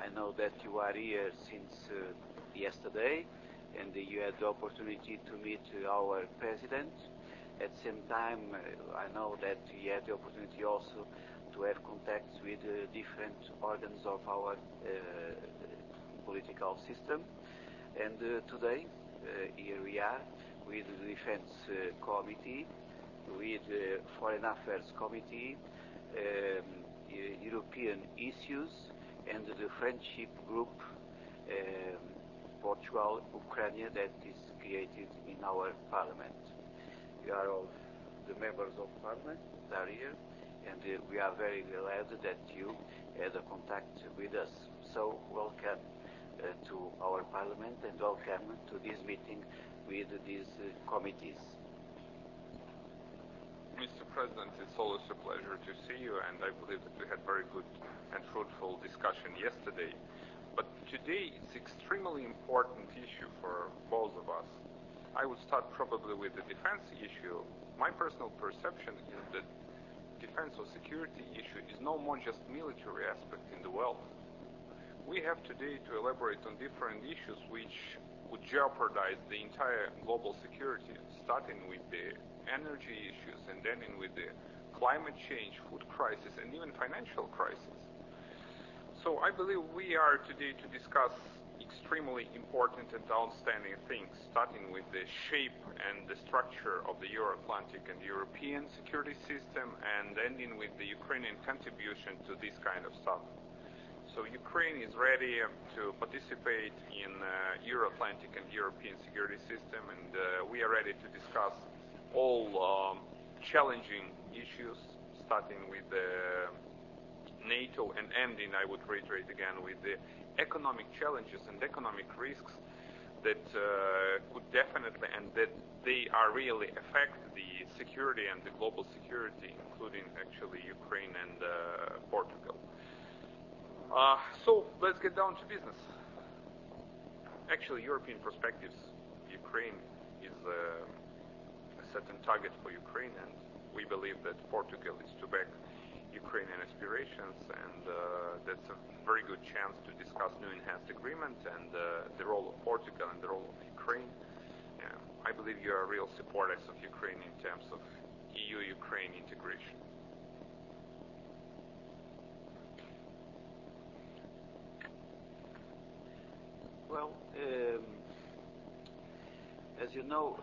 I know that you are here since yesterday, and you had the opportunity to meet our president. At the same time, I know that you had the opportunity also to have contacts with different organs of our political system. And today, here we are with the Defense Committee, with the Foreign Affairs Committee, European issues, and the friendship group Portugal, Ukraine, that is created in our parliament. We are all the members of parliament that are here, and we are very glad that you had a contact with us. So welcome to our parliament, and welcome to this meeting with these committees. Mr. President, it's always a pleasure to see you, and I believe that we had very good and fruitful discussion yesterday. But today it's extremely important issue for both of us. I would start probably with the defense issue. My personal perception is that defense or security issue is no more just military aspect in the world. We have today to elaborate on different issues which would jeopardize the entire global security, starting with the energy issues and ending with the climate change, food crisis, and even financial crisis. So I believe we are today to discuss extremely important and outstanding things, starting with the shape and the structure of the Euro-Atlantic and European security system, and ending with the Ukrainian contribution to this kind of stuff. So Ukraine is ready to participate in Euro-Atlantic and European security system, and we are ready to discuss all challenging issues, starting with NATO and ending, I would reiterate again, with the economic challenges and economic risks that could definitely, and that they are really affect the security and the global security, including actually Ukraine and Portugal. So let's get down to business. Actually, European perspectives, Ukraine is a certain target for Ukraine, and we believe that Portugal is to back Ukrainian aspirations, and that's a very good chance to discuss new enhanced agreement and the role of Portugal and the role of Ukraine. I believe you are real supporters of Ukraine in terms of EU-Ukraine integration. Well, as you know,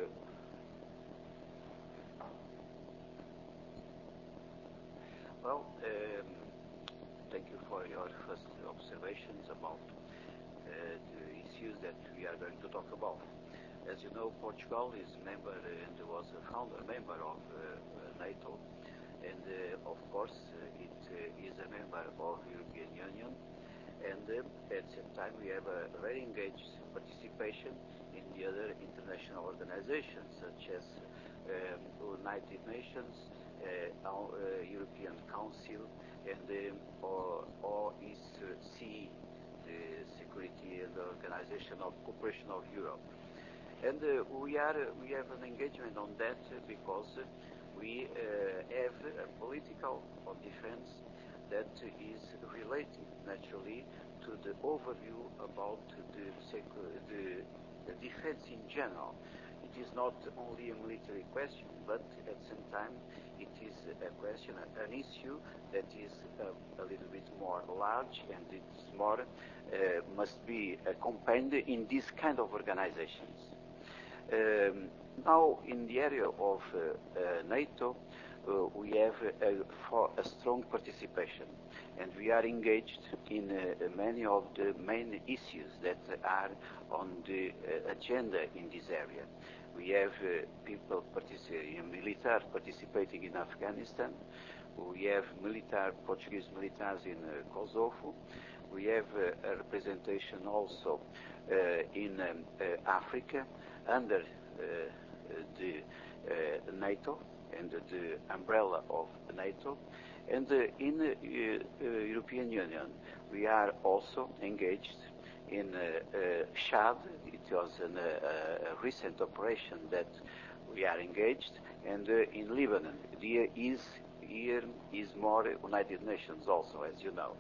thank you for your first observations about the issues that we are going to talk about. As you know, Portugal is member and was a founder member of NATO, and of course it is a member of European Union, and at the same time we have a very engaged participation in the other international organizations such as United Nations, European Council, and OSCE, the Security and Organization of Cooperation of Europe. And we have an engagement on that because we have a political on defense that is related naturally to the overview about the defense in general. It is not only a military question, but at the same time it is a question, an issue that is a little bit more large, and it's more must be accompanied in this kind of organizations. Now, in the area of NATO, we have a strong participation, and we are engaged in many of the main issues that are on the agenda in this area. We have people participating, military participating in Afghanistan. We have Portuguese militaries in Kosovo. We have a representation also in Africa under the NATO and the umbrella of NATO. And in the European Union, we are also engaged in Chad. It was a recent operation that we are engaged, and in Lebanon. Here is more United Nations also, as you know.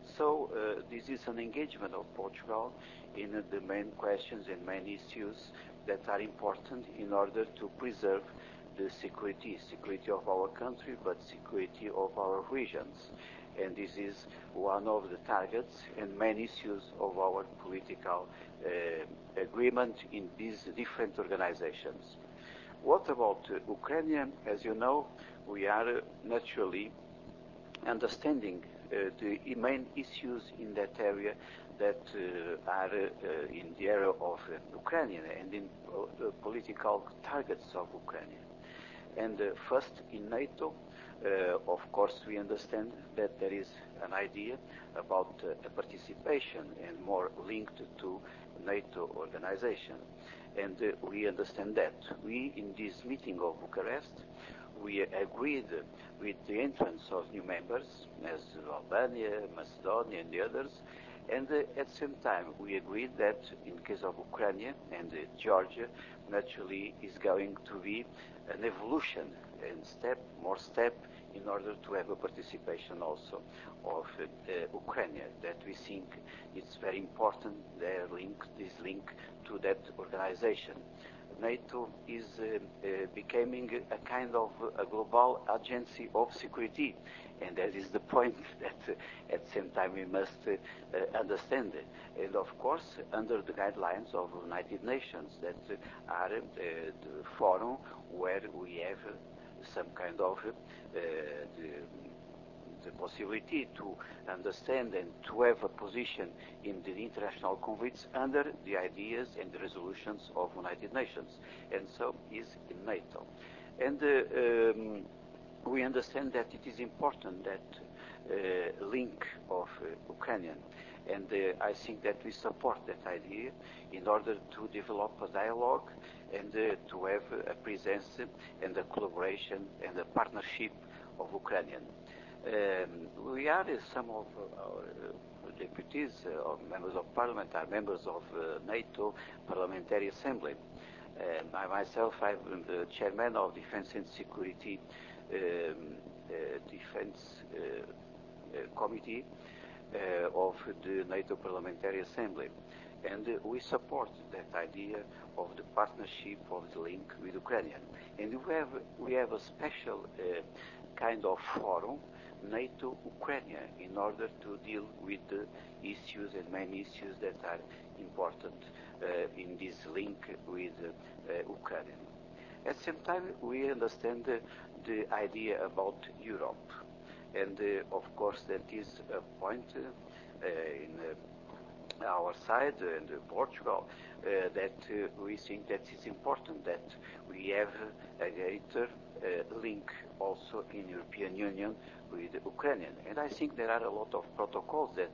So this is an engagement of Portugal in the main questions and main issues that are important in order to preserve the security of our country, but security of our regions. And this is one of the targets and main issues of our political agreement in these different organizations. What about Ukraine? As you know, we are naturally understanding the main issues in that area that are in the area of Ukraine and in the political targets of Ukraine. And first, in NATO, of course, we understand that there is an idea about a participation and more linked to NATO organization. And we understand that. We, in this meeting of Bucharest, we agreed with the entrance of new members, as Albania, Macedonia, and the others. And at the same time, we agreed that in case of Ukraine and Georgia, naturally is going to be an evolution and more step in order to have a participation also of Ukraine, that we think it's very important, this link to that organization. NATO is becoming a kind of a global agency of security, and that is the point that at the same time we must understand. And of course, under the guidelines of the United Nations, that are the forum where we have some kind of the possibility to understand and to have a position in the international conflicts under the ideas and the resolutions of United Nations, and so is in NATO. And we understand that it is important that link of Ukrainian, and I think that we support that idea in order to develop a dialogue and to have a presence and a collaboration and a partnership of Ukrainian. We are some of our deputies or members of parliament are members of NATO Parliamentary Assembly. I myself, I'm the chairman of Defense and Security Defense Committee of the NATO Parliamentary Assembly. And we support that idea of the partnership of the link with Ukraine. And we have a special kind of forum, NATO Ukraine, in order to deal with the issues and main issues that are important in this link with Ukraine. At the same time, we understand the idea about Europe. And of course, that is a point in our side and Portugal that we think that it's important that we have a greater link also in European Union with Ukraine. And I think there are a lot of protocols that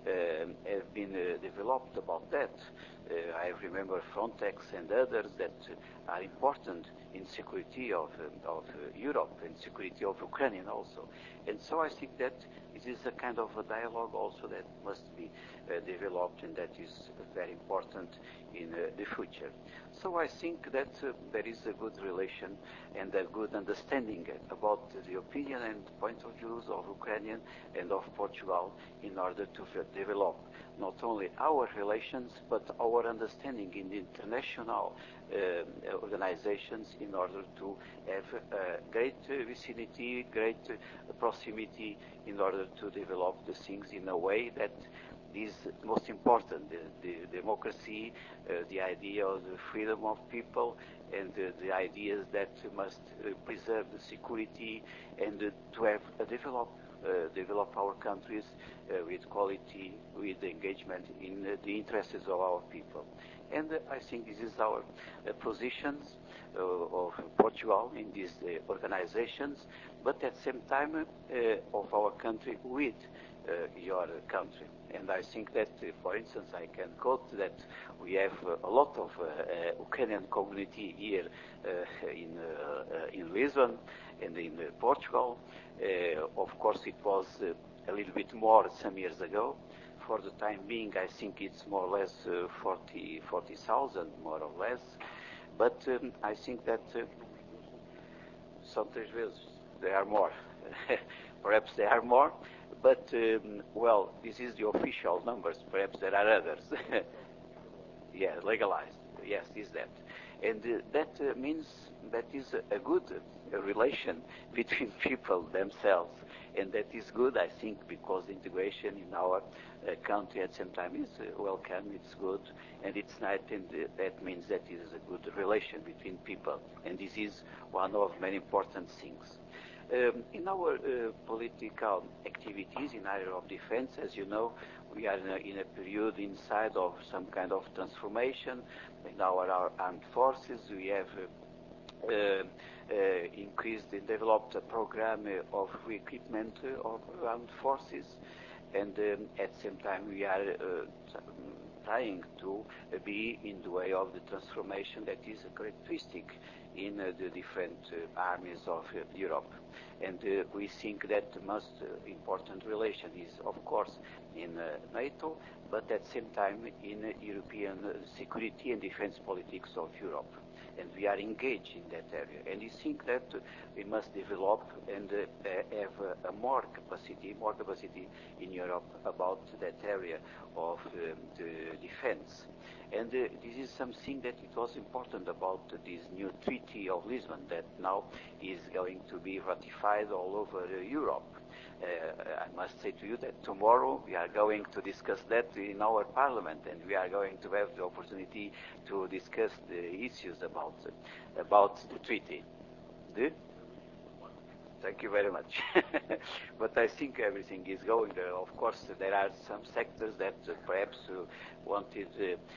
have been developed about that. I remember Frontex and others that are important in security of Europe and security of Ukraine also. And so I think that it is a kind of a dialogue also that must be developed, and that is very important in the future. So I think that there is a good relation and a good understanding about the opinion and point of views of Ukrainian and of Portugal in order to develop not only our relations but our understanding in the international organizations in order to have great vicinity, great proximity in order to develop the things in a way that is most important, the democracy, the idea of the freedom of people, and the ideas that must preserve the security and to have develop our countries with quality, with engagement in the interests of our people. And I think this is our positions of Portugal in these organizations, but at the same time of our country with your country. And I think that, for instance, I can quote that we have a lot of Ukrainian community here in Lisbon and in Portugal. Of course, it was a little bit more some years ago. For the time being, I think it's more or less 40,000, more or less. But I think that sometimes there are more. Perhaps there are more. But, well, this is the official numbers. Perhaps there are others. Yeah, legalized. Yes, is that. And that means that is a good relation between people themselves. And that is good, I think, because integration in our country at some time is welcome, it's good, and it's nice, and that means that it is a good relation between people. And this is one of many important things. In our political activities in area of defense, as you know, we are in a period inside of some kind of transformation in our armed forces. We have increased and developed a program of re-equipment of armed forces, and at the same time we are trying to be in the way of the transformation that is a characteristic in the different armies of Europe. And we think that the most important relation is, of course, in NATO, but at the same time in European security and defense politics of Europe. And we are engaged in that area. And we think that we must develop and have more capacity in Europe about that area of the defense. And this is something that it was important about this new Treaty of Lisbon that now is going to be ratified all over Europe. I must say to you that tomorrow we are going to discuss that in our parliament, and we are going to have the opportunity to discuss the issues about the treaty. Thank you very much. But I think everything is going there. Of course, there are some sectors that perhaps wanted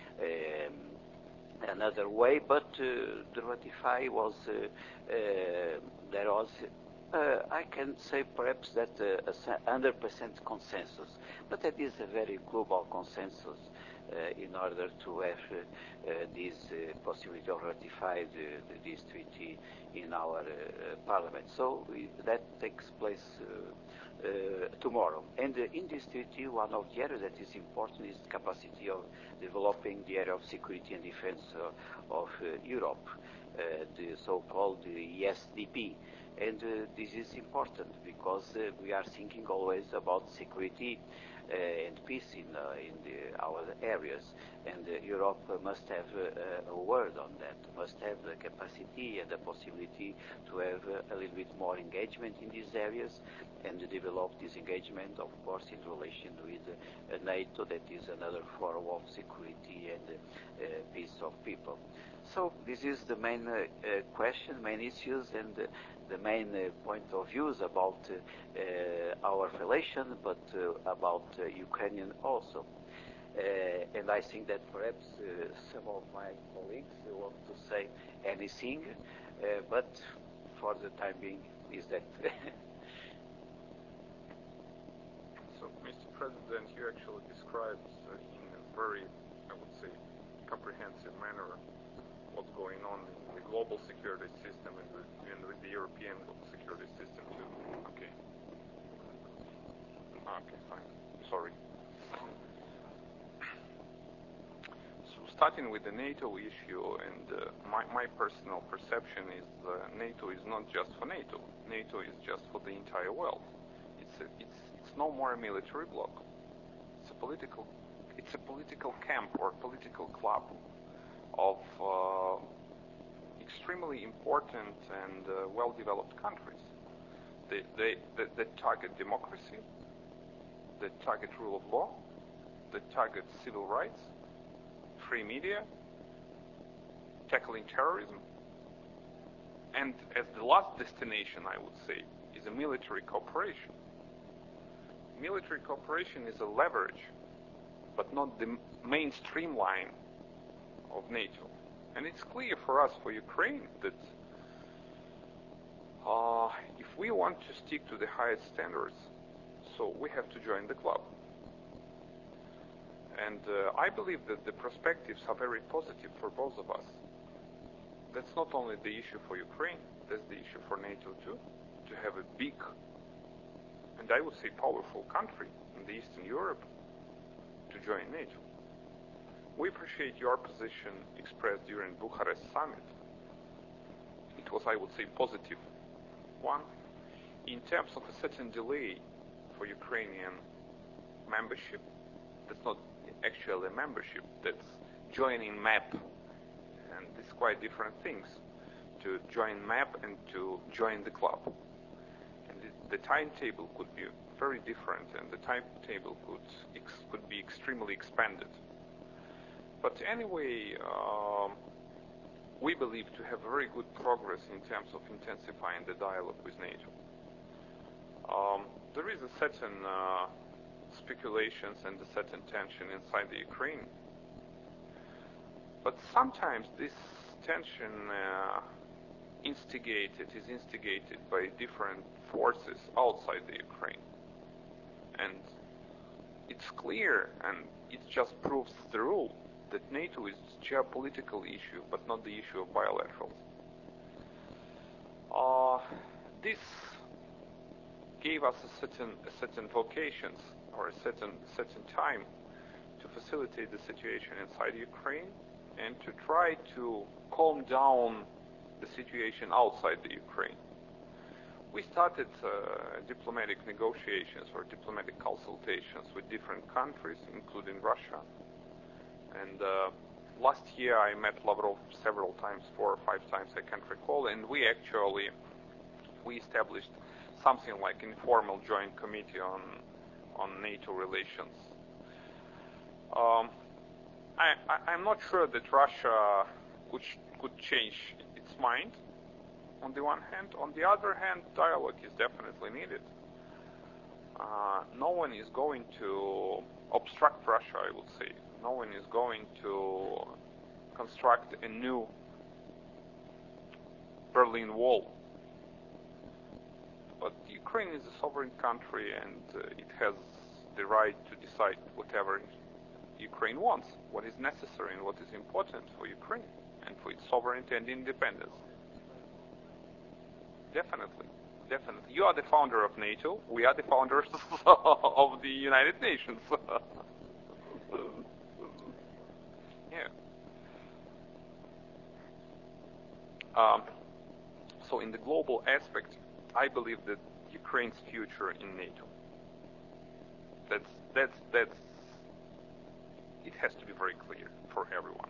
another way, but the ratify was there was. I can say perhaps that 100% consensus, but that is a very global consensus in order to have this possibility of ratify this treaty in our parliament. So that takes place tomorrow. And in this treaty, one of the areas that is important is the capacity of developing the area of security and defense of Europe, the so-called ESDP. And this is important because we are thinking always about security and peace in our areas. And Europe must have a word on that, must have the capacity and the possibility to have a little bit more engagement in these areas and develop this engagement, of course, in relation with NATO, that is another form of security and peace of people. So this is the main question, main issues, and the main point of views about our relation, but about Ukrainian also. And I think that perhaps some of my colleagues want to say anything, but for the time being is that. So, Mr. President, you actually described in a very, I would say, comprehensive manner what's going on in the global security system and with the European security system too. Okay. Okay, fine. Sorry. So starting with the NATO issue, and my personal perception is NATO is not just for NATO. NATO is just for the entire world. It's no more a military bloc. It's a political camp or political club of extremely important and well-developed countries. They target democracy, they target rule of law, they target civil rights, free media, tackling terrorism, and as the last destination, I would say, is a military cooperation. Military cooperation is a leverage, but not the mainstream line of NATO. And it's clear for us, for Ukraine, that if we want to stick to the highest standards, so we have to join the club. And I believe that the perspectives are very positive for both of us. That's not only the issue for Ukraine, that's the issue for NATO too, to have a big, and I would say powerful country in the Eastern Europe to join NATO. We appreciate your position expressed during Bucharest summit. It was, I would say, positive one. In terms of a certain delay for Ukrainian membership. That's not actually a membership, that's joining MAP. And it's quite different things to join MAP and to join the club. And the timetable could be very different, and the timetable could be extremely expanded. But anyway, we believe to have very good progress in terms of intensifying the dialogue with NATO. There is a certain speculations and a certain tension inside the Ukraine, but sometimes this tension is instigated by different forces outside the Ukraine, and it's clear, and it just proves the rule that NATO is a geopolitical issue, but not the issue of bilaterals. This gave us a certain vocations or a certain time to facilitate the situation inside Ukraine and to try to calm down the situation outside the Ukraine. We started diplomatic negotiations or diplomatic consultations with different countries, including Russia. And last year I met Lavrov several times, 4 or 5 times, I can't recall, and we established something like informal joint committee on NATO relations. I'm not sure that Russia could change its mind on the one hand. On the other hand, dialogue is definitely needed. No one is going to obstruct Russia, I would say. No one is going to construct a new Berlin Wall. But Ukraine is a sovereign country, and it has the right to decide whatever Ukraine wants, what is necessary and what is important for Ukraine and for its sovereignty and independence. Definitely. You are the founder of NATO. We are the founders of the United Nations. Yeah. So in the global aspect, I believe that Ukraine's future in NATO. That's it has to be very clear for everyone.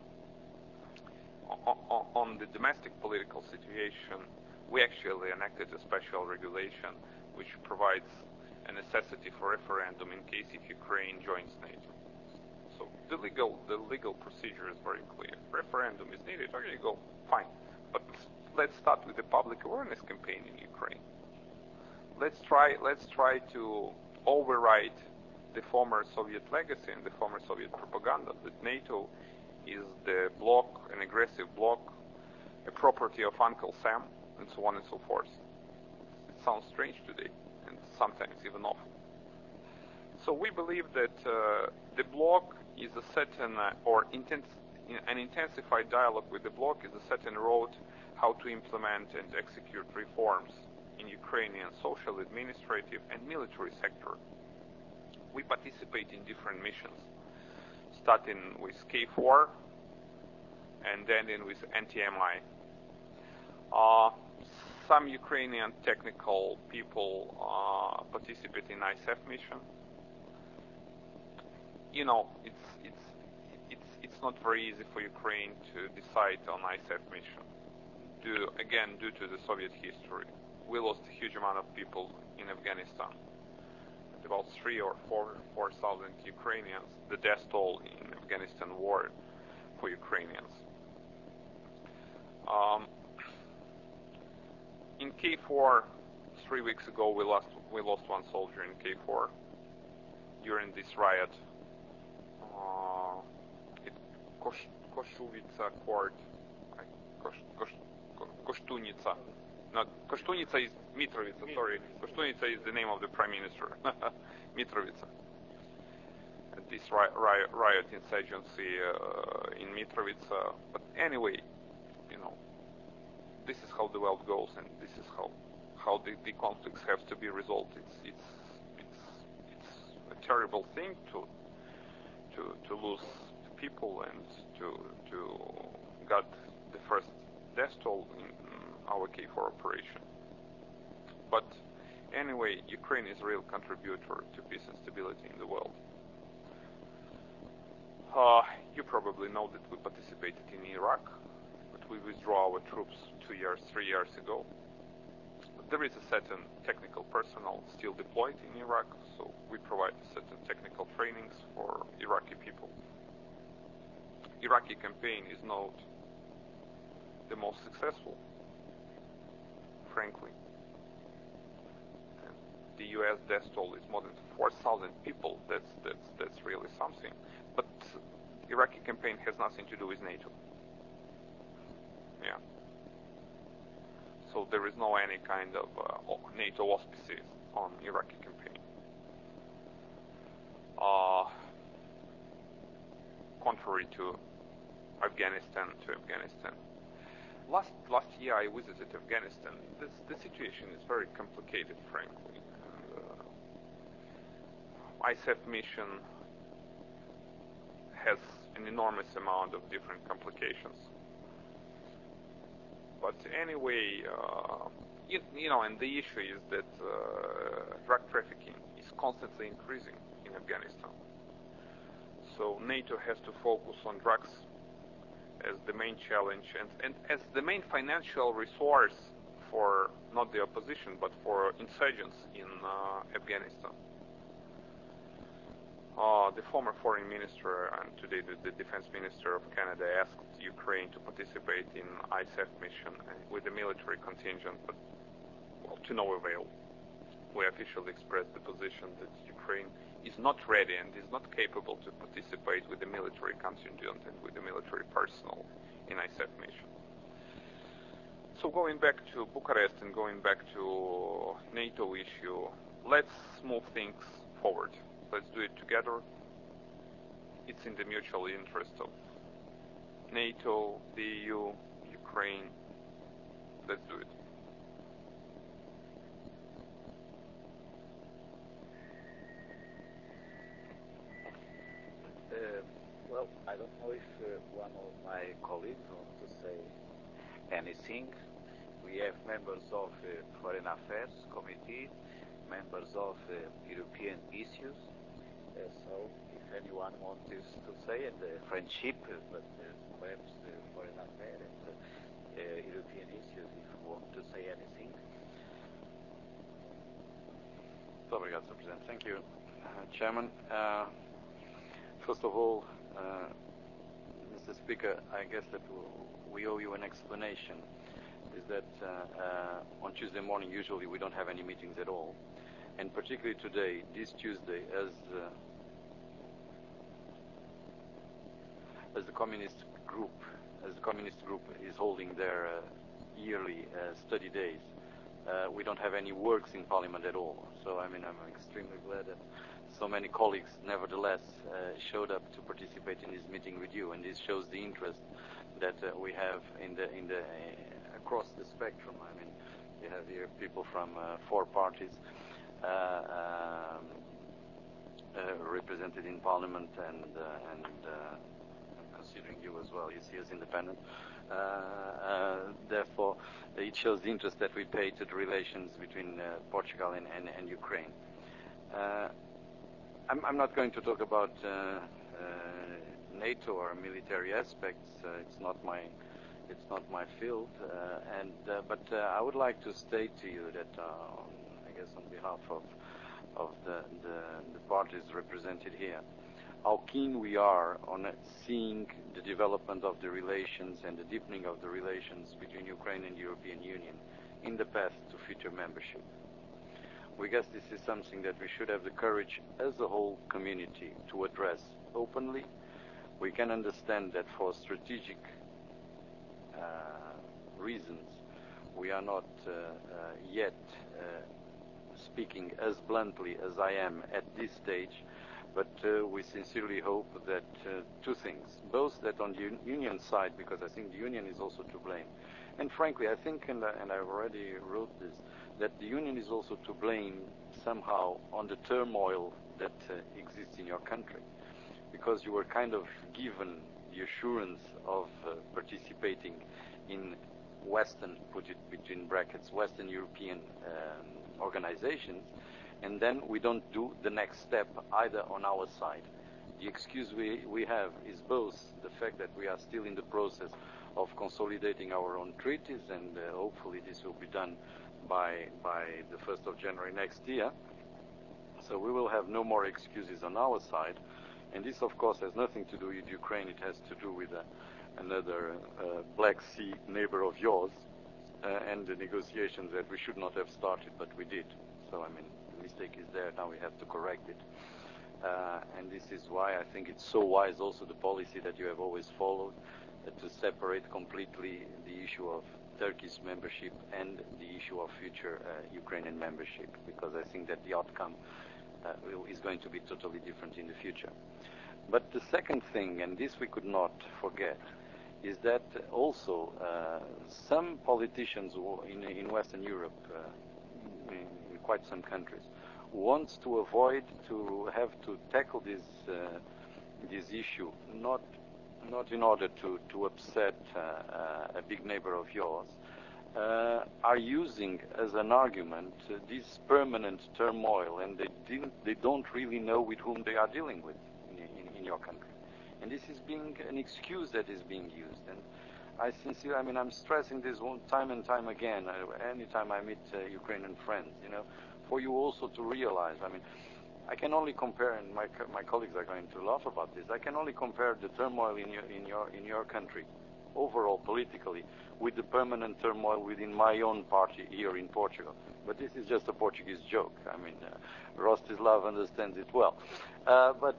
On the domestic political situation, we actually enacted a special regulation which provides a necessity for referendum in case if Ukraine joins NATO. So the legal procedure is very clear. Referendum is needed. Okay, go, fine. But let's start with the public awareness campaign in Ukraine. Let's try to override the former Soviet legacy and the former Soviet propaganda that NATO is the bloc, an aggressive bloc, a property of Uncle Sam, and so on and so forth. It sounds strange today, and sometimes even awful. So we believe that the bloc is a certain, an intensified dialogue with the bloc is a certain road how to implement and execute reforms in Ukrainian social, administrative, and military sector. We participate in different missions, starting with KFOR and ending with NTMI. Some Ukrainian technical people participate in ISAF mission. You know, it's not very easy for Ukraine to decide on ISAF mission. Due to the Soviet history, we lost a huge amount of people in Afghanistan. About 3,000 or 4,000 Ukrainians, the death toll in Afghanistan war for Ukrainians. In KFOR, 3 weeks ago, we lost one soldier in KFOR during this riot. Koshulitsa court, Koshtunica. No, Koshtunica is Mitrovica, sorry. Koshtunica is the name of the prime minister. Mitrovica. This riot insurgency in Mitrovica. But anyway, you know, this is how the world goes, and this is how the conflicts have to be resolved. It's a terrible thing to lose people and to get the first death toll in our KFOR operation. But Anyway, Ukraine is a real contributor to peace and stability in the world. You probably know that we participated in Iraq, but we withdrew our troops 3 years ago. But there is a certain technical personnel still deployed in Iraq, so we provide certain technical trainings for Iraqi people. Iraqi campaign is not the most successful, frankly. And the U.S. death toll is more than 4,000 people. That's really something. But Iraqi campaign has nothing to do with NATO. Yeah. So there is no any kind of NATO auspices on Iraqi campaign. Contrary to Afghanistan. Last year I visited Afghanistan. The situation is very complicated, frankly. ISAF mission has an enormous amount of different complications. But anyway, and the issue is that drug trafficking is constantly increasing in Afghanistan. So NATO has to focus on drugs as the main challenge and as the main financial resource for not the opposition but for insurgents in Afghanistan. The former foreign minister and today the defense minister of Canada asked Ukraine to participate in ISAF mission with a military contingent, but to no avail. We officially expressed the position that Ukraine is not ready and is not capable to participate with the military contingent and with the military personnel in ISAF mission. So going back to Bucharest and going back to NATO issue, let's move things forward. Let's do it together. It's in the mutual interest of NATO, the EU, Ukraine. Let's do it. Well, I don't know if one of my colleagues wants to say anything. We have members of Foreign Affairs Committee, members of European issues. So if anyone wants to say it, friendship, but perhaps Foreign Affairs and European issues, if you want to say anything. Obrigado, Sr. Presidente. Thank you, Chairman. First of all, Mr. Speaker, I guess that we owe you an explanation. Is that on Tuesday morning usually we don't have any meetings at all, and particularly today, this Tuesday, as the communist group is holding their yearly study days, we don't have any works in Parliament at all. So I mean, I'm extremely glad that so many colleagues nevertheless showed up to participate in this meeting with you, and this shows the interest that we have in the across the spectrum. I mean, you have here people from 4 parties represented in Parliament, and considering you as well, you see as independent. Therefore, it shows the interest that we pay to the relations between Portugal and Ukraine. I'm not going to talk about NATO or military aspects. It's not my field. But I would like to state to you that, I guess on behalf of the parties represented here, how keen we are on seeing the development of the relations and the deepening of the relations between Ukraine and the European Union in the path to future membership. We guess this is something that we should have the courage as a whole community to address openly. We can understand that for strategic reasons we are not yet speaking as bluntly as I am at this stage, but we sincerely hope that 2 things, both that on the Union side, because I think the Union is also to blame, and frankly I think, and I already wrote this, that the Union is also to blame somehow on the turmoil that exists in your country, because you were kind of given the assurance of participating in Western, put it between brackets, Western European organizations, and then we don't do the next step either on our side. The excuse we have is both the fact that we are still in the process of consolidating our own treaties, and hopefully this will be done by the 1st of January next year. So we will have no more excuses on our side. And this, of course, has nothing to do with Ukraine. It has to do with another Black Sea neighbor of yours and the negotiations that we should not have started, but we did. So, I mean, the mistake is there. Now we have to correct it. And this is why I think it's so wise also the policy that you have always followed, to separate completely the issue of Turkey's membership and the issue of future Ukrainian membership, because I think that the outcome is going to be totally different in the future. But the second thing, and this we could not forget, is that also some politicians in Western Europe, in quite some countries, want to avoid to have to tackle this issue, not in order to upset a big neighbor of yours, are using as an argument this permanent turmoil, and they don't really know with whom they are dealing with in your country. And this is being an excuse that is being used. And I sincerely, I mean, I'm stressing this one time and time again, anytime I meet Ukrainian friends, for you also to realize, I mean, I can only compare, and my colleagues are going to laugh about this, I can only compare the turmoil in your country, overall politically, with the permanent turmoil within my own party here in Portugal. But this is just a Portuguese joke. I mean, Rostislav understands it well. But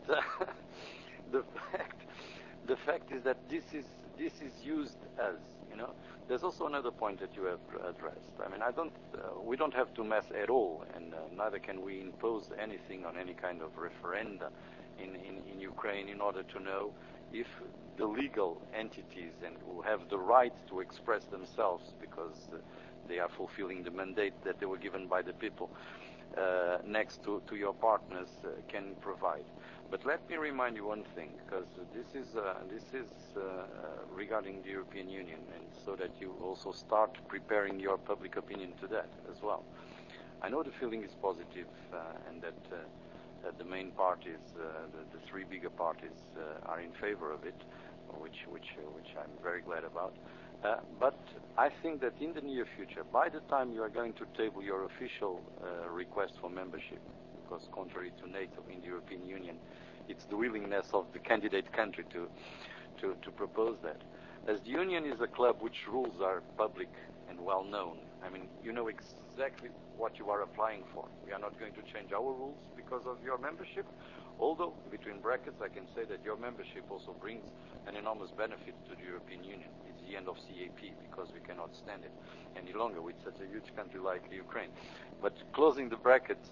the fact is that this is used as, There's also another point that you have addressed. I mean, we don't have to mess at all, and neither can we impose anything on any kind of referenda in Ukraine in order to know if the legal entities and who have the right to express themselves because they are fulfilling the mandate that they were given by the people next to your partners can provide. But let me remind you one thing, because this is regarding the European Union, and so that you also start preparing your public opinion to that as well. I know the feeling is positive, and that the main parties, the three bigger parties, are in favor of it, which I'm very glad about. But I think that in the near future, by the time you are going to table your official request for membership, because contrary to NATO in the European Union, it's the willingness of the candidate country to propose that. As the Union is a club which rules are public and well known, I mean, you know exactly what you are applying for. We are not going to change our rules because of your membership, although, between brackets, I can say that your membership also brings an enormous benefit to the European Union. It's the end of CAP, because we cannot stand it any longer with such a huge country like Ukraine. But closing the brackets,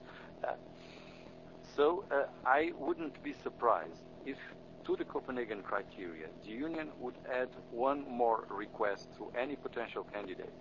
I wouldn't be surprised if, to the Copenhagen criteria, the Union would add one more request to any potential candidate: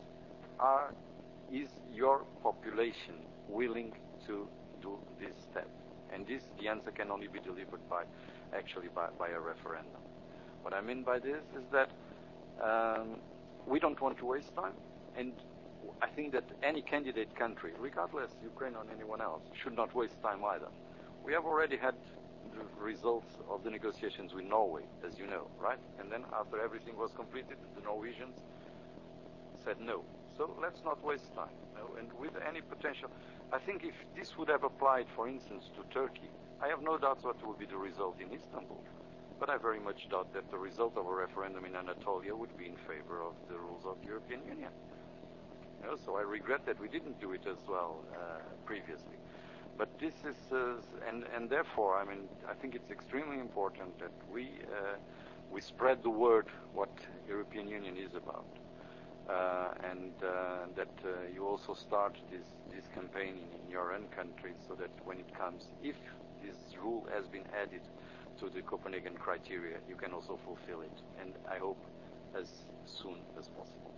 is your population willing to do this step? And the answer can only be delivered by a referendum. What I mean by this is that we don't want to waste time, and I think that any candidate country, regardless Ukraine or anyone else, should not waste time either. We have already had the results of the negotiations with Norway, as you know, right? And then after everything was completed, the Norwegians said no. So let's not waste time. And with any potential, I think if this would have applied, for instance, to Turkey, I have no doubts what will be the result in Istanbul. But I very much doubt that the result of a referendum in Anatolia would be in favor of the rules of the European Union. So I regret that we didn't do it as well previously. But this is, and therefore, I mean, I think it's extremely important that we spread the word what European Union is about, and that you also start this campaign in your own country, so that when it comes, if this rule has been added to the Copenhagen criteria, you can also fulfill it, and I hope as soon as possible.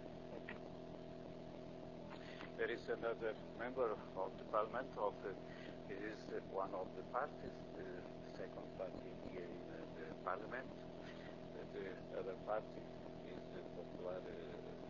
There is another member of the parliament this is one of the parties, the second party here in the parliament. The other party is the Popular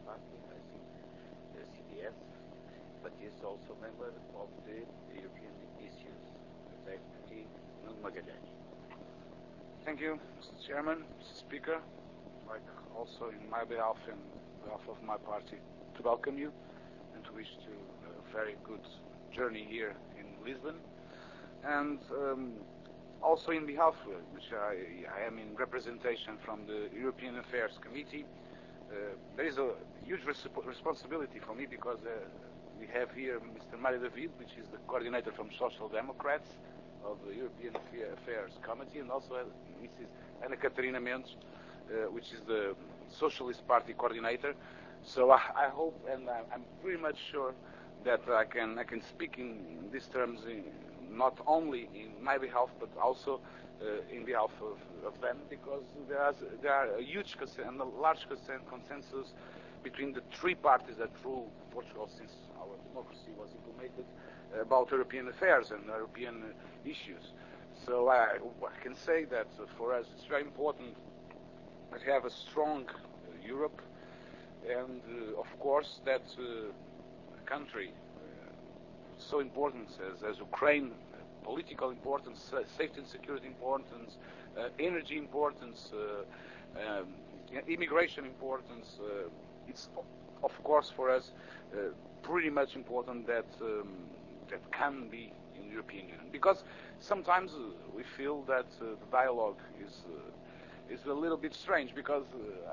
party, I think, the CDS, but is also member of the European Issues, the Deputy Nuno Magalhães. Thank you, Mr. Chairman, Mr. Speaker. I'd like also in my behalf and behalf of my party to welcome you and to wish you a very good journey here in Lisbon. And also in behalf, which I am in representation from the European Affairs Committee, there is a huge responsibility for me because we have here Mr. Mário David, which is the coordinator from Social Democrats of the European Affairs Committee, and also Mrs. Ana Catarina Mendes, which is the Socialist Party coordinator. So I hope, and I'm pretty much sure that I can speak in these terms not only in my behalf but also in behalf of them, because there are a huge and a large consensus between the three parties that rule Portugal since our democracy was implemented about European affairs and European issues. So I can say that for us it's very important that we have a strong Europe, and of course that a country so important as Ukraine, political importance, safety and security importance, energy importance, immigration importance, it's of course for us pretty much important that that can be in the European Union, because sometimes we feel that the dialogue is a little bit strange, because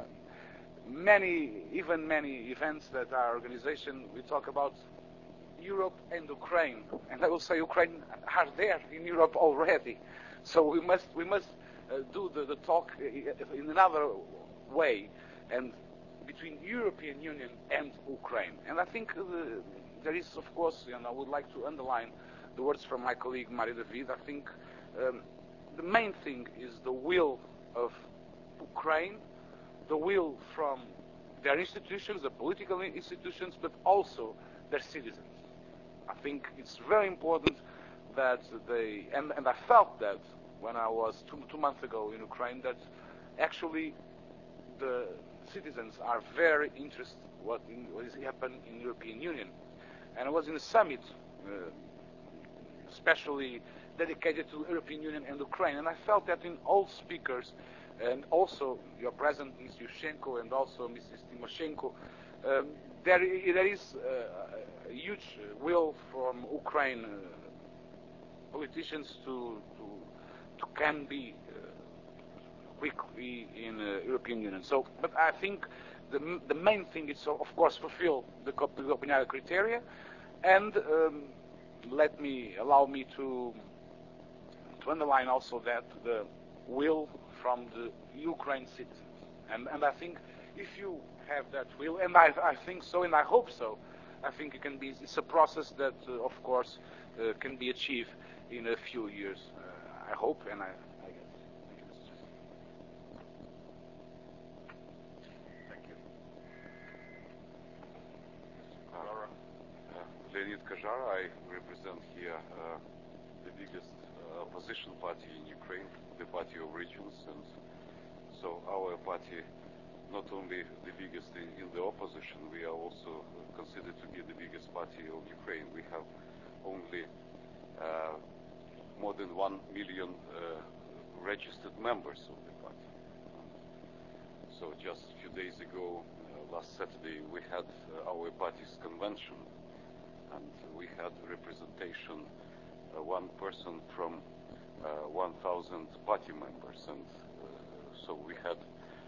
many events that our organization, we talk about Europe and Ukraine, and I will say Ukraine are there in Europe already. So we must do the talk in another way, and between European Union and Ukraine. And I think there is, of course, and I would like to underline the words from my colleague Mário David. I think the main thing is the will of Ukraine, the will from their institutions, the political institutions, but also their citizens. I think it's very important that they, and I felt that when I was two months ago in Ukraine, that actually the citizens are very interested what is happening in the European Union. And I was in a summit especially dedicated to the European Union and Ukraine, and I felt that in all speakers, and also your President, Ms. Yushchenko, and also Mrs. Tymoshenko, there is a huge will from Ukraine politicians to can be quickly in the European Union. So, but I think the main thing is, of course, fulfill the Copenhagen criteria, and allow me to underline also that the will from the Ukraine citizens. And I think if you have that will, and I think so, and I hope so, I think it can be. It's a process that, of course, can be achieved in a few years. I hope, and I guess. Thank you. Leonid Kazhar, I represent here the biggest opposition party in Ukraine, the Party of Regions, and so our party, not only the biggest in the opposition, we are also considered to be the biggest party of Ukraine. We have only more than 1 million registered members of the party. So just a few days ago, last Saturday, we had our party's convention, and we had representation, one person from 1,000 party members, and so we had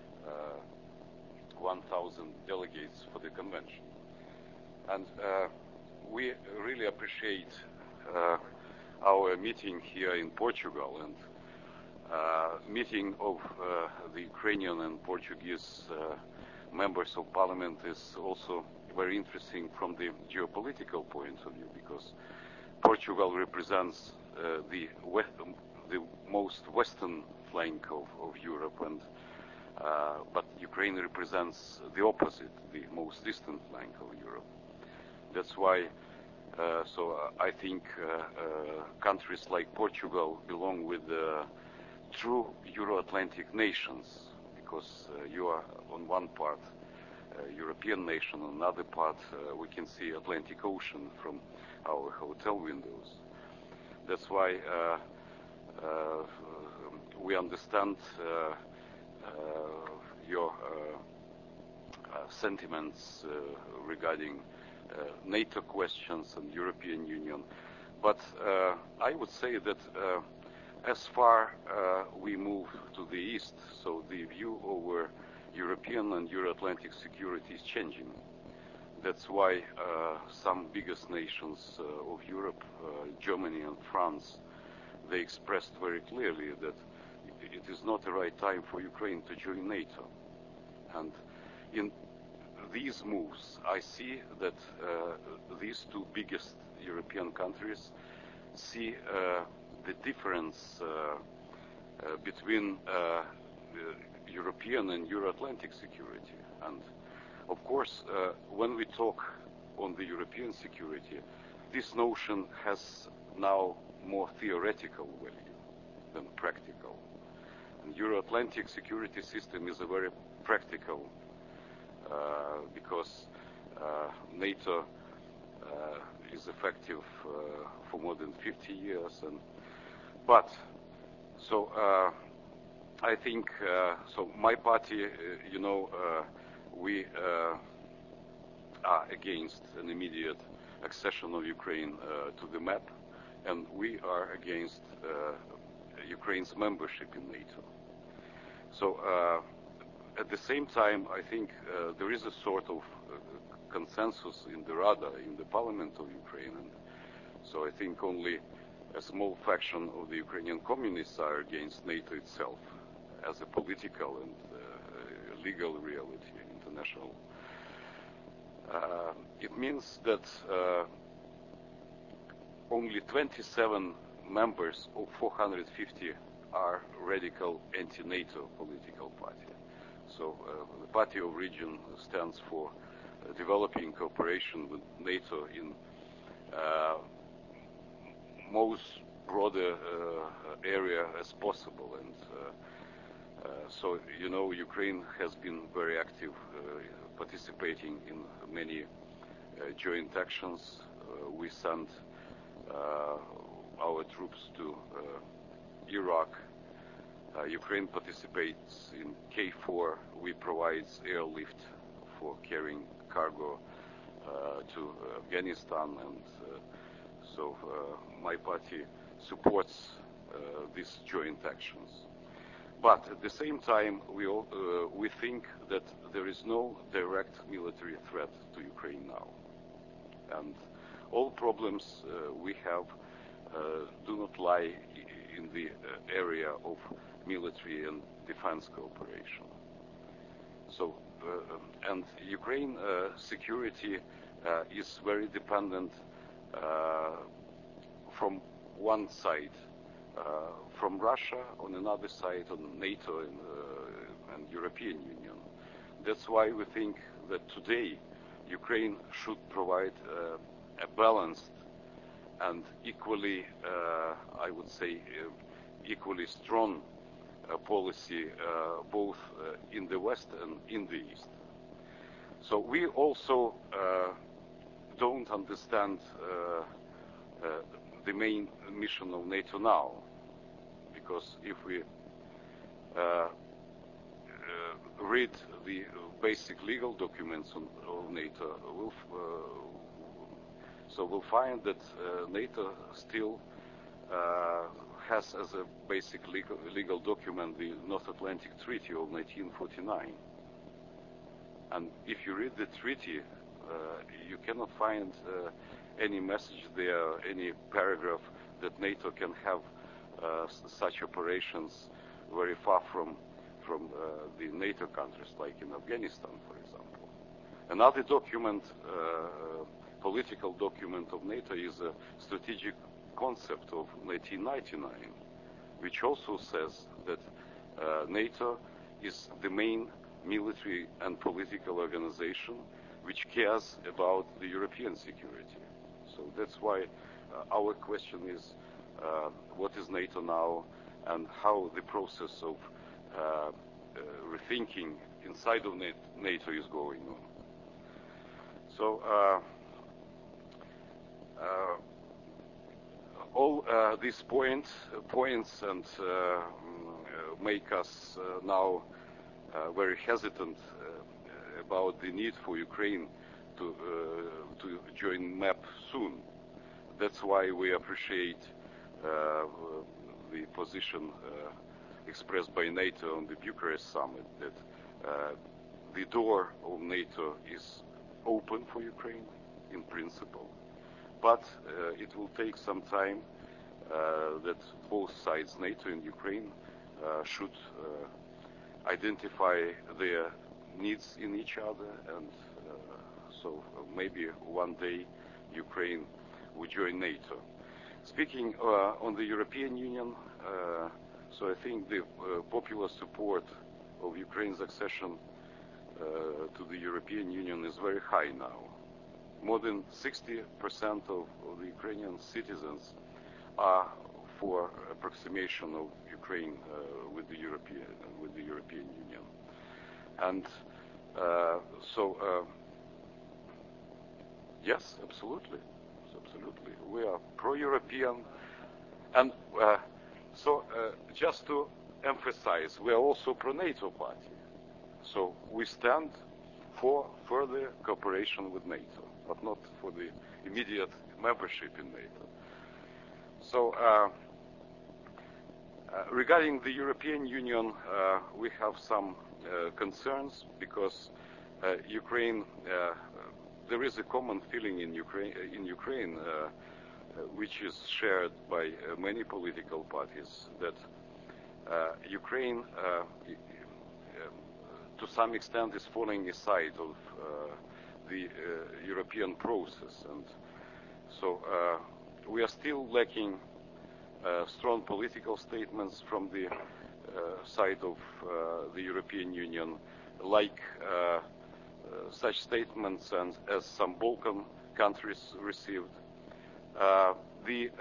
1,000 delegates for the convention. And we really appreciate our meeting here in Portugal, and meeting of the Ukrainian and Portuguese members of parliament is also very interesting from the geopolitical point of view, because Portugal represents the most western flank of Europe, and but Ukraine represents the opposite, the most distant flank of Europe. That's why, so I think countries like Portugal belong with the true Euro-Atlantic nations, because you are on one part European nation. On another part, we can see Atlantic Ocean from our hotel windows. That's why we understand your sentiments regarding NATO questions and European Union. But I would say that as far we move to the east, so the view over European and Euro-Atlantic security is changing. That's why some biggest nations of Europe, Germany and France, they expressed very clearly that it is not the right time for Ukraine to join NATO. And in these moves, I see that these two biggest European countries see the difference between European and Euro-Atlantic security. And of course, when we talk on the European security, this notion has now more theoretical value than practical. And Euro-Atlantic security system is a very practical because NATO is effective for more than 50 years. I think, so my party, we are against an immediate accession of Ukraine to the map, and we are against Ukraine's membership in NATO. So at the same time, I think there is a sort of consensus in the Rada, in the parliament of Ukraine, and so I think only a small fraction of the Ukrainian communists are against NATO itself as a political and legal reality, international. It means that only 27 members of 450 are radical anti-NATO political party. So the Party of Region stands for developing cooperation with NATO in most broader area as possible. And so, Ukraine has been very active participating in many joint actions. We sent our troops to Iraq. Ukraine participates in KFOR. We provide airlift for carrying cargo to Afghanistan, and so my party supports these joint actions. But at the same time, we think that there is no direct military threat to Ukraine now, and all problems we have do not lie in the area of military and defense cooperation. So, and Ukraine security is very dependent from one side, from Russia, on another side, on NATO and European Union. That's why we think that today Ukraine should provide a balanced and equally, I would say, equally strong policy both in the West and in the East. So we also don't understand the main mission of NATO now, because if we read the basic legal documents of NATO, we'll find that NATO still has as a basic legal document the North Atlantic Treaty of 1949. And if you read the treaty, you cannot find any message there, any paragraph that NATO can have such operations very far from the NATO countries, like in Afghanistan, for example. Another document, political document of NATO, is a strategic concept of 1999, which also says that NATO is the main military and political organization which cares about the European security. So that's why our question is what is NATO now, and how the process of rethinking inside of NATO is going on. So all these points and make us now very hesitant about the need for Ukraine to join MAP soon. That's why we appreciate the position expressed by NATO on the Bucharest summit, that the door of NATO is open for Ukraine in principle, but it will take some time that both sides, NATO and Ukraine, should identify their needs in each other, and so maybe one day Ukraine will join NATO. Speaking on the European Union, so I think the popular support of Ukraine's accession to the European Union is very high now. More than 60% of the Ukrainian citizens are for approximation of Ukraine with the European Union, and yes, absolutely, we are pro-European, and just to emphasize, we are also pro-NATO party. So we stand for further cooperation with NATO, but not for the immediate membership in NATO. So regarding the European Union, we have some concerns because Ukraine, there is a common feeling in Ukraine, which is shared by many political parties, that Ukraine, to some extent, is falling aside of the European process, and so we are still lacking strong political statements from the side of the European Union, like such statements as some Balkan countries received. The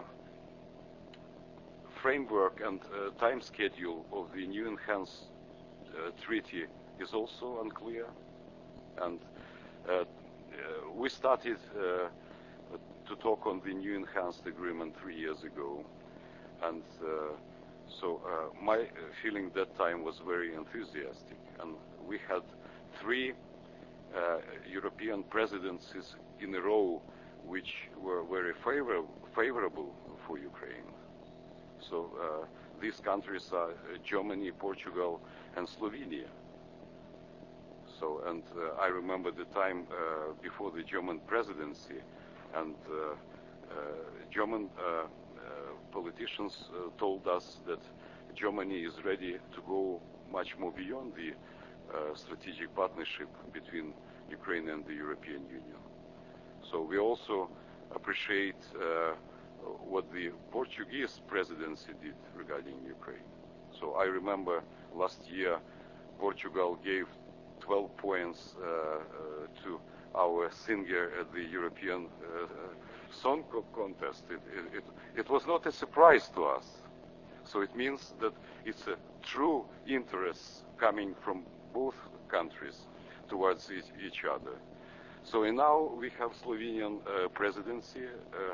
framework and time schedule of the new enhanced treaty is also unclear, and we started to talk on the new enhanced agreement 3 years ago, and so my feeling that time was very enthusiastic, and we had 3 European presidencies in a row which were very favorable for Ukraine. So these countries are Germany, Portugal, and Slovenia. So, and I remember the time before the German presidency, and German politicians told us that Germany is ready to go much more beyond the strategic partnership between Ukraine and the European Union. So we also appreciate what the Portuguese presidency did regarding Ukraine. So I remember last year Portugal gave 12 points to our singer at the European Song Contest. It was not a surprise to us. So it means that it's a true interest coming from both countries towards each other. So now we have Slovenian presidency,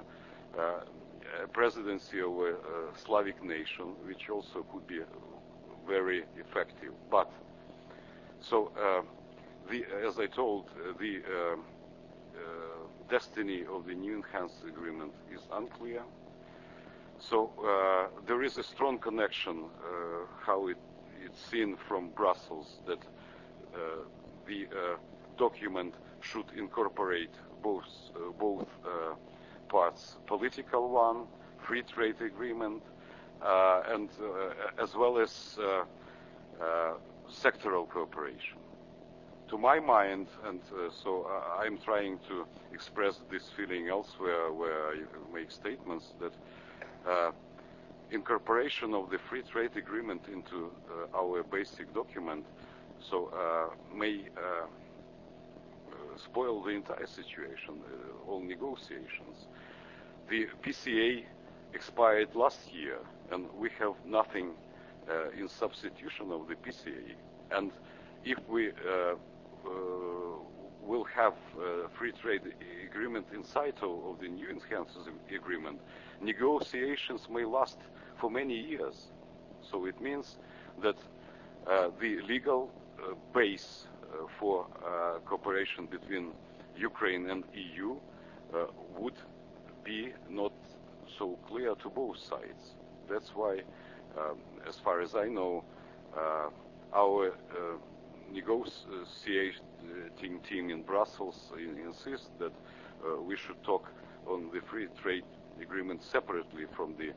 presidency of a Slavic nation, which also could be very effective. But so, as I told, the destiny of the new enhanced agreement is unclear. So there is a strong connection, how it's seen from Brussels, that the document should incorporate both parts: political one, free trade agreement, and as well as sectoral cooperation. To my mind, and so I'm trying to express this feeling elsewhere, where I make statements that incorporation of the free trade agreement into our basic document may spoil the entire situation, all negotiations. The PCA expired last year, and we have nothing in substitution of the PCA. And if we will have a free trade agreement inside of the new enhanced agreement, negotiations may last for many years. So it means that the legal base for cooperation between Ukraine and EU would be not so clear to both sides. That's why, as far as I know, our negotiating team in Brussels insists that we should talk on the free trade agreement separately from the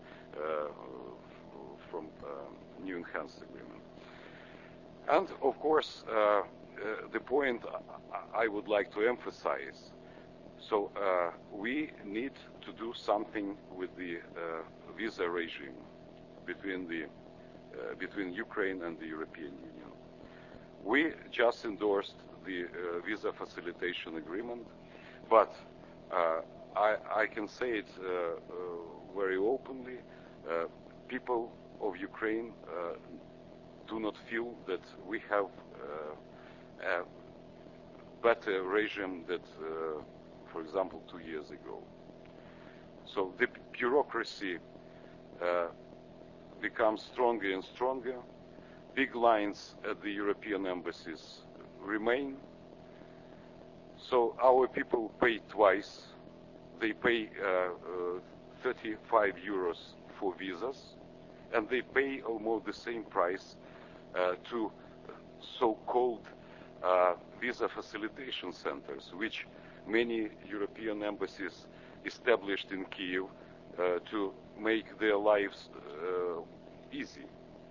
new enhanced agreement. And of course, the point I would like to emphasize. So we need to do something with the visa regime between Ukraine and the European Union. We just endorsed the visa facilitation agreement, but I can say it very openly. People of Ukraine do not feel that we have a better regime that, for example, 2 years ago. So the bureaucracy becomes stronger and stronger. Big lines at the European embassies remain. So our people pay twice. They pay 35 euros for visas, and they pay almost the same price to so-called visa facilitation centers, which many European embassies established in Kyiv to make their lives easy.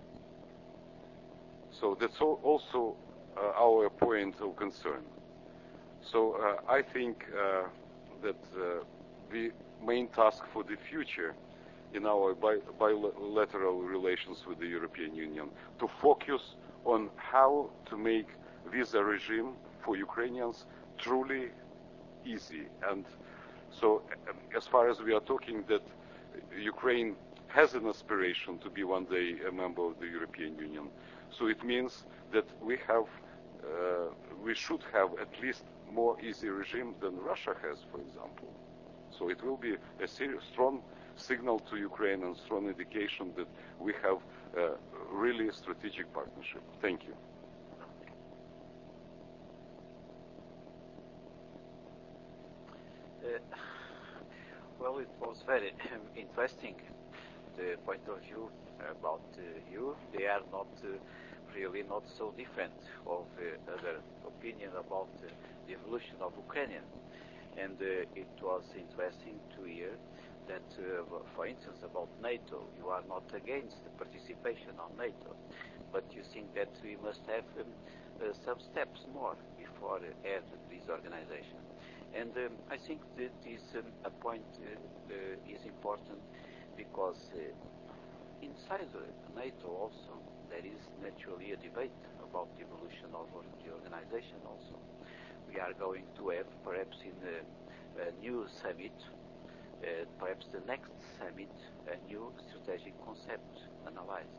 So that's also our point of concern. So I think that the main task for the future in our bilateral relations with the European Union to focus on how to make visa regime for Ukrainians truly easy. And so as far as we are talking that Ukraine has an aspiration to be one day a member of the European Union, so it means that we should have at least more easy regime than Russia has, for example. So it will be a strong signal to Ukraine and strong indication that we have a really strategic partnership. Thank you. Well, it was very interesting, the point of view about you. They are not really not so different of other opinion about the evolution of Ukraine. And it was interesting to hear that, for instance, about NATO, you are not against the participation on NATO, but you think that we must have some steps more before add this organization. And I think that is a point is important because inside NATO also there is naturally a debate about the evolution of the organization also. We are going to have perhaps in a new summit, perhaps the next summit, a new strategic concept analyzed.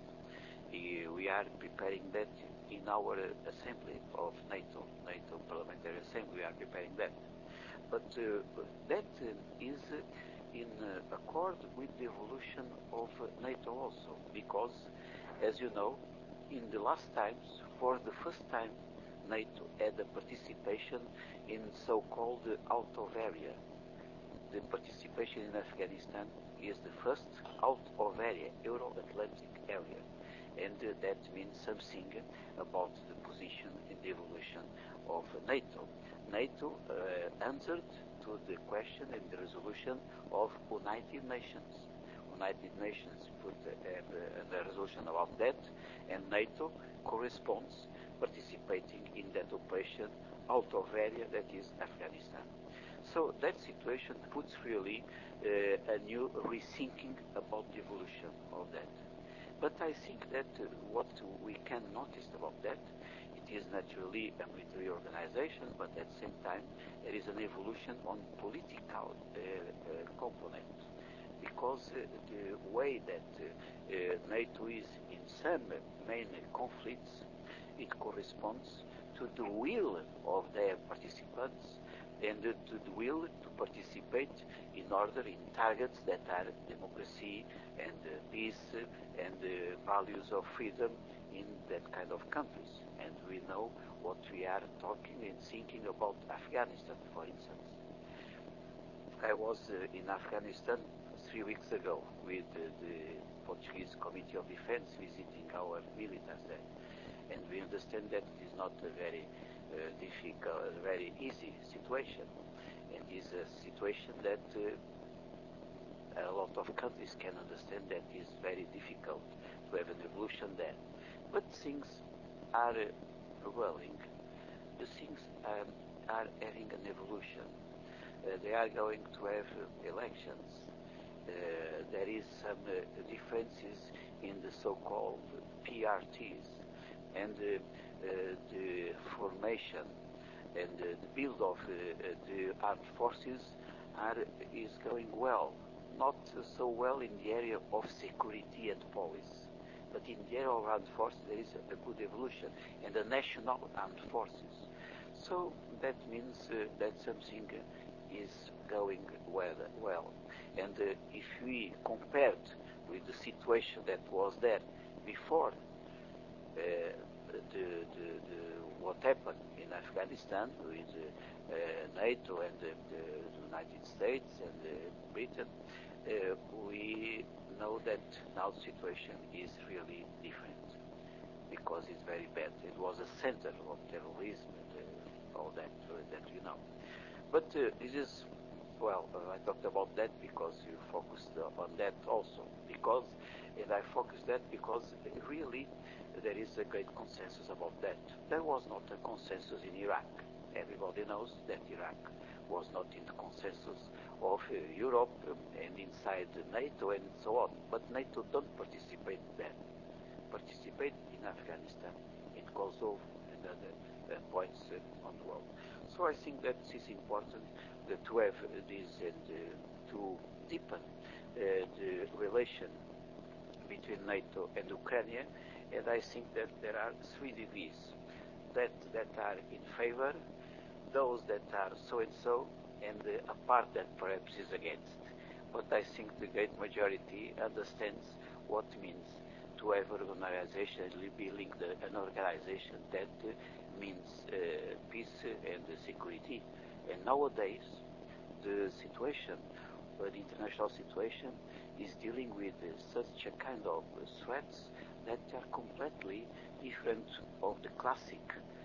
We are preparing that in our assembly of NATO Parliamentary Assembly. We are preparing that. But that is in accord with the evolution of NATO also, because, as you know, in the last times, for the first time, NATO had a participation in so-called out of area. The participation in Afghanistan is the first out of area, Euro-Atlantic area. And that means something about the position in the evolution of NATO. NATO answered to the question and the resolution of United Nations. United Nations put the resolution about that, and NATO corresponds participating in that operation out of area that is Afghanistan. So that situation puts really a new rethinking about the evolution of that. But I think that what we can notice about that, it is naturally a military organization, but at the same time there is an evolution on political component, because the way that NATO is in some main conflicts it corresponds to the will of their participants and to the will to participate in order in targets that are democracy and peace and values of freedom in that kind of countries. And we know what we are talking and thinking about Afghanistan, for instance. I was in Afghanistan 3 weeks ago with the Portuguese Committee of Defense visiting our military there. And we understand that it is not a very difficult, very easy situation. And it is a situation that a lot of countries can understand that it is very difficult to have an evolution there. But things are rolling. The things are having an evolution. They are going to have elections. There is some differences in the so-called PRTs, and the formation and the build of the armed forces is going well. Not so well in the area of security and police, but in the area of armed forces there is a good evolution, and the national armed forces. So that means that something is going well. And if we compared with the situation that was there before what happened in Afghanistan with NATO and the United States and Britain, we know that now the situation is really different because it's very bad. It was a center of terrorism and all that we know. But this is, well, I talked about that because you focused on that also. And I focused that because really there is a great consensus about that. There was not a consensus in Iraq. Everybody knows that Iraq was not in the consensus of Europe and inside NATO and so on. But NATO don't participate there. Participate in Afghanistan, in Kosovo and other points on the world. So I think that it's important to have this and to deepen the relation between NATO and Ukraine, and I think that there are 3 degrees that are in favor, those that are so and so, and a part that perhaps is against. But I think the great majority understands what it means to have an organization, be linked an organization that means peace and security. And nowadays, the situation, the international situation, is dealing with such a kind of threats that are completely different of the classic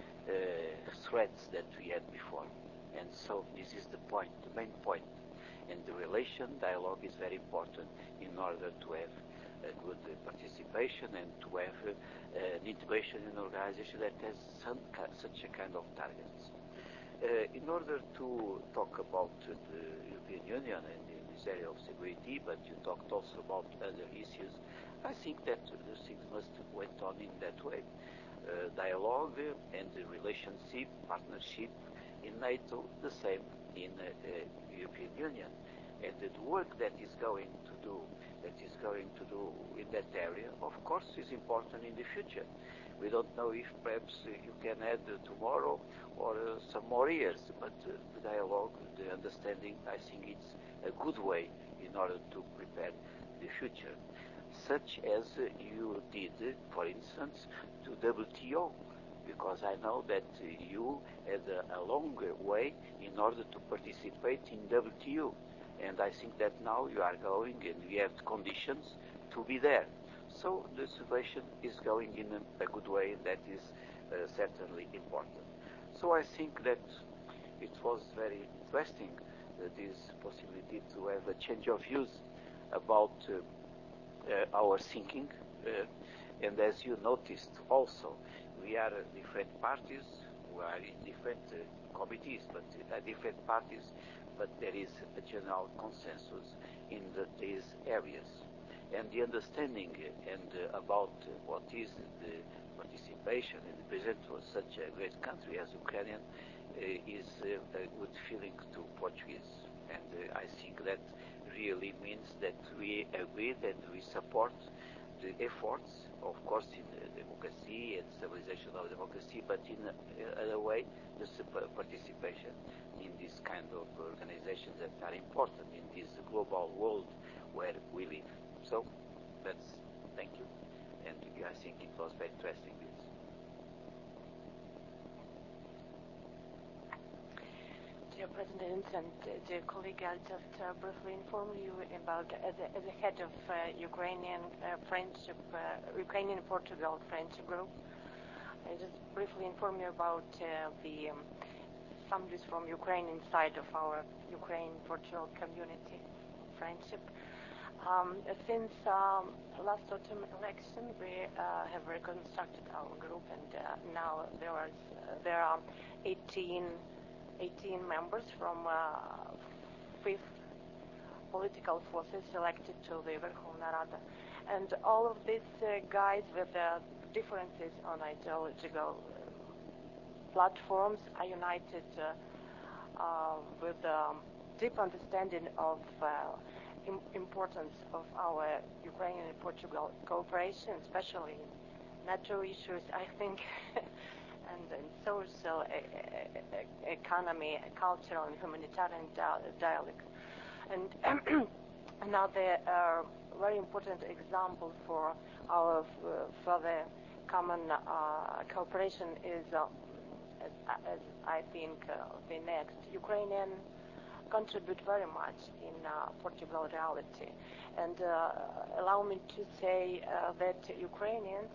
threats that we had before. And so this is the point, the main point. And the dialogue is very important in order to have a good participation and to have an integration in an organization that has such a kind of targets. In order to talk about the European Union and in this area of security, but you talked also about other issues, I think that the things must went on in that way. Dialogue and the relationship, partnership in NATO, the same in European Union. And the work that is going to do in that area, of course, is important in the future. We don't know if perhaps you can add tomorrow or some more years, but the dialogue, the understanding, I think it's a good way in order to prepare the future. Such as you did, for instance, to WTO, because I know that you had a long way in order to participate in WTO. And I think that now you are going and we have conditions to be there. So the situation is going in a good way, and that is certainly important. So I think that it was very interesting, this possibility to have a change of views about our thinking. And as you noticed also, we are different parties, we are in different committees, but different parties, but there is a general consensus in these areas. And the understanding and about what is the participation and the present of such a great country as Ukraine is a good feeling to Portuguese. And I think that really means that we agree that we support the efforts, of course, in democracy democracy and stabilization of democracy, but in a way, just participation in this kind of organizations that are important in this global world where we live. So thank you, and I think it was very interesting. Dear President and dear colleague, I'll just briefly inform you about, as a head of Ukrainian Portugal Friendship Group, I just briefly inform you about the families from Ukraine inside of our Ukraine-Portugal community friendship. Since last autumn election, we have reconstructed our group, and now there are 18 members from 5 political forces elected to the Verkhovna Rada. And all of these guys with differences on ideological platforms are united with deep understanding of importance of our Ukrainian and Portugal cooperation, especially in NATO issues, I think, and social, economy, cultural, and humanitarian dialogue. And another very important example for our further common cooperation is, as I think, the next. Ukrainian contribute very much in Portugal reality, and allow me to say that Ukrainians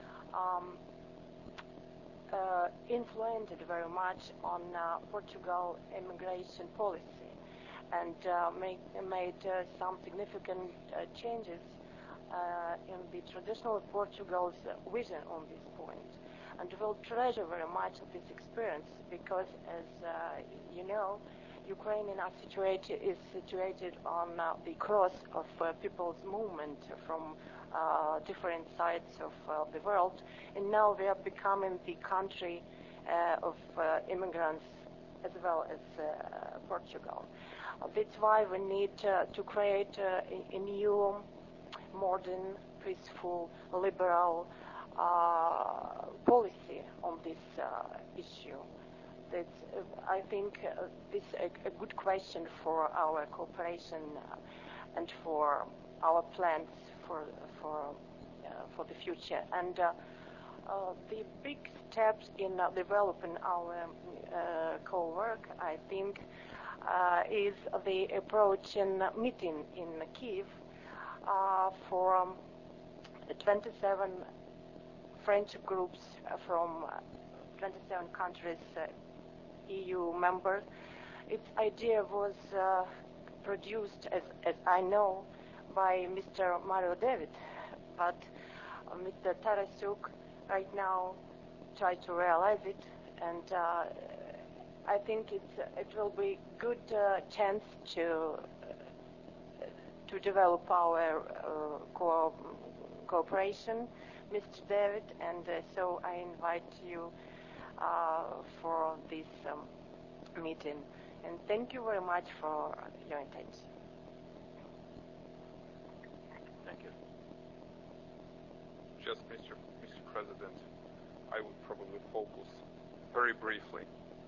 influenced very much on Portugal immigration policy, and made some significant changes in the traditional Portugal's vision on this point, and will treasure very much of this experience because, as you know, Ukraine is situated on the cross of people's movement from different sides of the world, and now we are becoming the country of immigrants as well as Portugal. That's why we need to create a new, modern, peaceful, liberal policy on this issue. I think this is a good question for our cooperation and for our plans for the future. And the big steps in developing our co-work, I think, is the approaching meeting in Kyiv for 27 friendship groups from 27 countries, EU member. Its idea was produced, as I know, by Mr. Mario David, but Mr. Tarasuk right now try to realize it, and I think it will be good chance to develop our cooperation, Mr. David, and so I invite you for this meeting, and thank you very much for your attention. Thank you. Just, Mr. President, I would probably focus very briefly.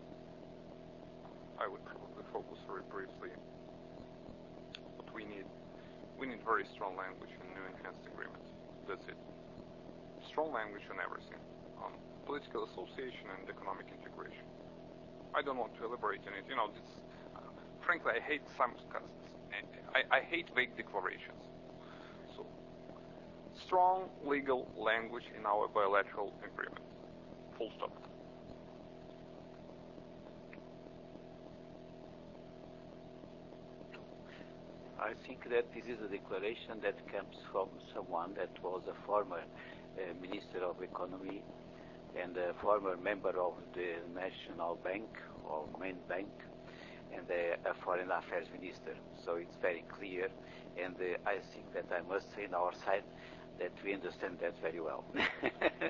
What we need very strong language in new enhanced agreement. That's it. Strong language on everything, on political association and economic integration. I don't want to elaborate on it. You know, frankly, I hate I hate vague declarations. So, strong legal language in our bilateral agreement. Full stop. I think that this is a declaration that comes from someone that was a former Minister of Economy and a former member of the National Bank or main bank, and a Foreign Affairs Minister. So it's very clear, and I think that I must say on our side that we understand that very well.